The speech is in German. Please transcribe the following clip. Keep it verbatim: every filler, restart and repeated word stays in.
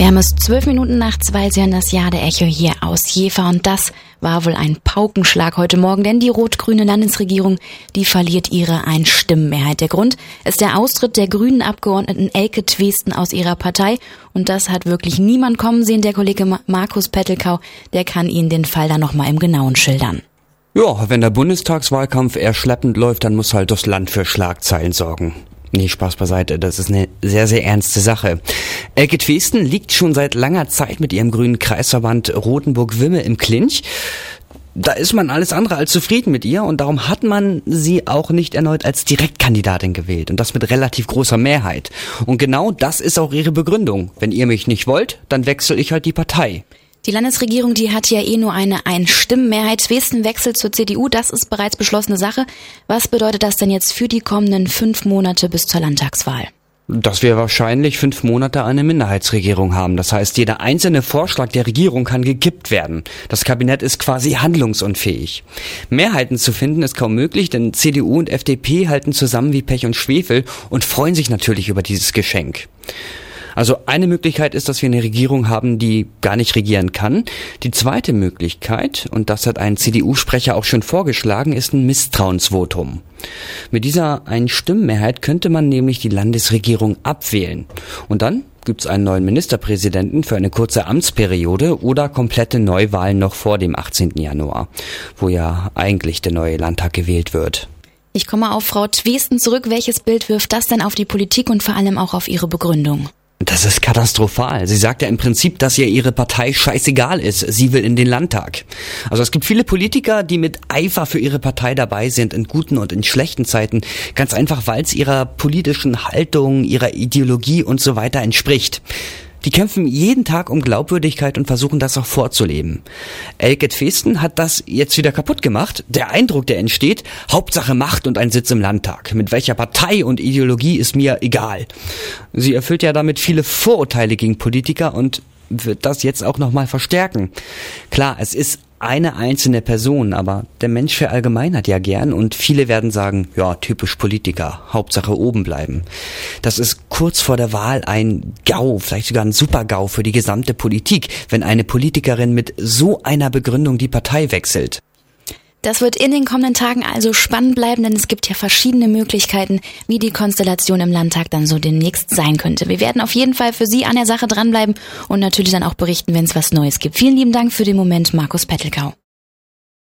Wir haben es zwölf Minuten nach zwei, Sie hören das Jahr der Echo hier aus Jever und das war wohl ein Paukenschlag heute Morgen, denn die rot-grüne Landesregierung, die verliert ihre Einstimmenmehrheit. Der Grund ist der Austritt der grünen Abgeordneten Elke Twesten aus ihrer Partei und das hat wirklich niemand kommen sehen. Der Kollege Markus Pettelkau, der kann Ihnen den Fall dann nochmal im Genauen schildern. Ja, wenn der Bundestagswahlkampf eher schleppend läuft, dann muss halt das Land für Schlagzeilen sorgen. Nee, Spaß beiseite, das ist eine sehr, sehr ernste Sache. Elke Twesten liegt schon seit langer Zeit mit ihrem grünen Kreisverband Rothenburg-Wimme im Clinch. Da ist man alles andere als zufrieden mit ihr und darum hat man sie auch nicht erneut als Direktkandidatin gewählt und das mit relativ großer Mehrheit. Und genau das ist auch ihre Begründung. Wenn ihr mich nicht wollt, dann wechsle ich halt die Partei. Die Landesregierung, die hat ja eh nur eine Einstimmenmehrheit. Twesten wechselt zur C D U, das ist bereits beschlossene Sache. Was bedeutet das denn jetzt für die kommenden fünf Monate bis zur Landtagswahl? Dass wir wahrscheinlich fünf Monate eine Minderheitsregierung haben. Das heißt, jeder einzelne Vorschlag der Regierung kann gekippt werden. Das Kabinett ist quasi handlungsunfähig. Mehrheiten zu finden ist kaum möglich, denn C D U und F D P halten zusammen wie Pech und Schwefel und freuen sich natürlich über dieses Geschenk. Also eine Möglichkeit ist, dass wir eine Regierung haben, die gar nicht regieren kann. Die zweite Möglichkeit, und das hat ein C D U-Sprecher auch schon vorgeschlagen, ist ein Misstrauensvotum. Mit dieser Einstimmenmehrheit könnte man nämlich die Landesregierung abwählen. Und dann gibt's einen neuen Ministerpräsidenten für eine kurze Amtsperiode oder komplette Neuwahlen noch vor dem achtzehnten Januar, wo ja eigentlich der neue Landtag gewählt wird. Ich komme auf Frau Twesten zurück. Welches Bild wirft das denn auf die Politik und vor allem auch auf ihre Begründung? Das ist katastrophal. Sie sagt ja im Prinzip, dass ihr ihre Partei scheißegal ist. Sie will in den Landtag. Also es gibt viele Politiker, die mit Eifer für ihre Partei dabei sind, in guten und in schlechten Zeiten. Ganz einfach, weil es ihrer politischen Haltung, ihrer Ideologie und so weiter entspricht. Die kämpfen jeden Tag um Glaubwürdigkeit und versuchen das auch vorzuleben. Elke Twesten hat das jetzt wieder kaputt gemacht. Der Eindruck, der entsteht, Hauptsache Macht und ein Sitz im Landtag. Mit welcher Partei und Ideologie ist mir egal. Sie erfüllt ja damit viele Vorurteile gegen Politiker und wird das jetzt auch nochmal verstärken. Klar, es ist eine einzelne Person, aber der Mensch verallgemeinert ja gern und viele werden sagen, ja, typisch Politiker, Hauptsache oben bleiben. Das ist kurz vor der Wahl ein GAU, vielleicht sogar ein Super-GAU für die gesamte Politik, wenn eine Politikerin mit so einer Begründung die Partei wechselt. Das wird in den kommenden Tagen also spannend bleiben, denn es gibt ja verschiedene Möglichkeiten, wie die Konstellation im Landtag dann so demnächst sein könnte. Wir werden auf jeden Fall für Sie an der Sache dranbleiben und natürlich dann auch berichten, wenn es was Neues gibt. Vielen lieben Dank für den Moment, Markus Pettelkau.